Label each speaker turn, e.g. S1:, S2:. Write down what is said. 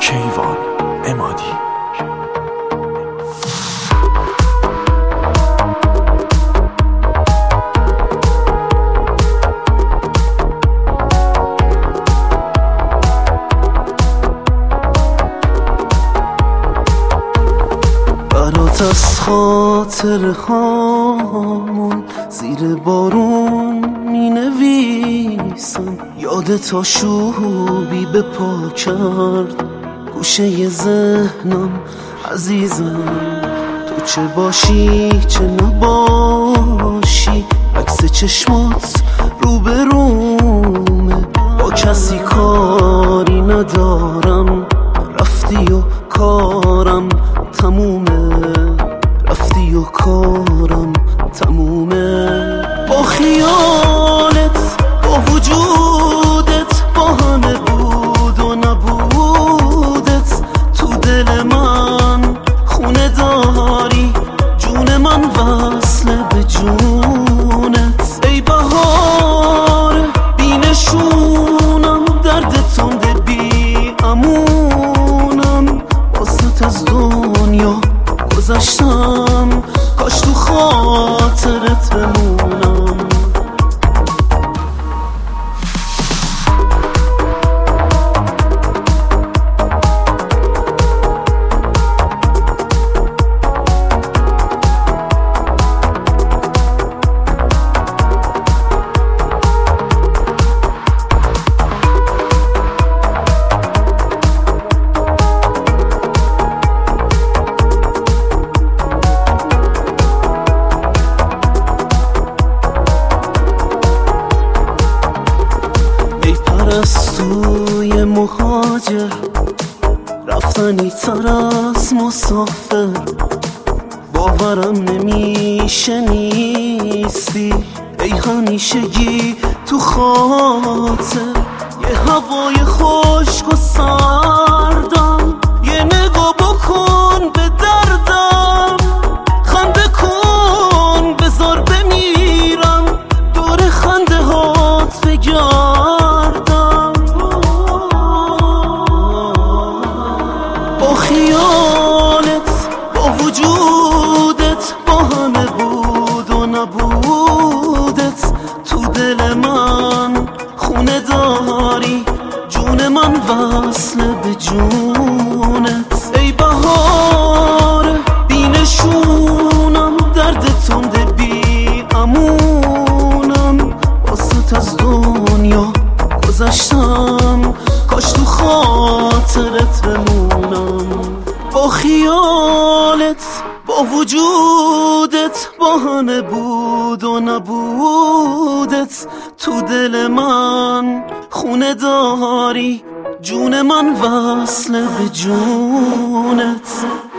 S1: کیوان عمادی.
S2: برات از خاطر هامون زیر بارون می نویسم، یادت آشوبی به پا کرد گوشه ذهنم عزیزم. تو چه باشی چه نباشی عکس چشمات روبرومه، با کسی کاری ندارم، رفتی و کارم تمومه، رفتی و کارم تمومه. با خیالت با وجودت با همه بود و نبودت، تو دل من خونه داری، جون من وصله به جونت. ای بهار بینشونم، درد تنده بی امونم، واسط از دنیا گذشتم، کاش تو خاطرت بمونم. پرستوی مهاجر رفتنی تر از مسافر، باورم نمیشه نیستی، ای همیشگی تو خاطر. یه هوای خشک و سردم، یه نگاه بکن به دردم، خنده کن بذار بمیرم، دور خنده هات بگردم. با خیالت با وجودت با همه بود و نبودت، تو دل من خونه داری، جون من وصله به جونت. ای بهار بینشونم، درد تنده بی امونم، واسط از دنیا گذشتم، کاش تو خاطرت بمونم. با خیالت با وجودت با همه بود و نبودت، تو دل من خونه داری، جون من وصله به جونت.